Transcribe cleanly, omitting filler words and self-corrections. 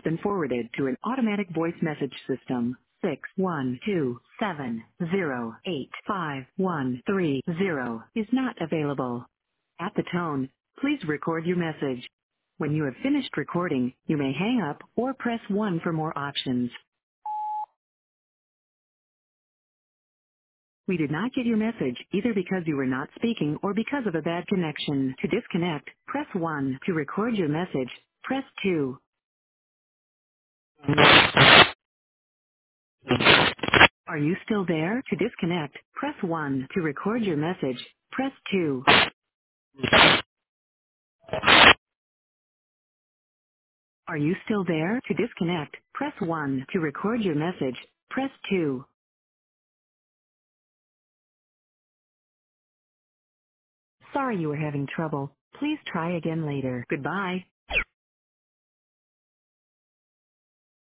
been forwarded to an automatic voice message system. 61270855130 is not available. At the tone, please record your message. When you have finished recording, you may hang up or press 1 for more options. We did not get your message either because you were not speaking or because of a bad connection. To disconnect, press 1. To record your message, press 2. Are you still there? To disconnect, press 1. To record your message, press 2. Are you still there? To disconnect, press 1. To record your message, press 2. Sorry you were having trouble. Please try again later. Goodbye.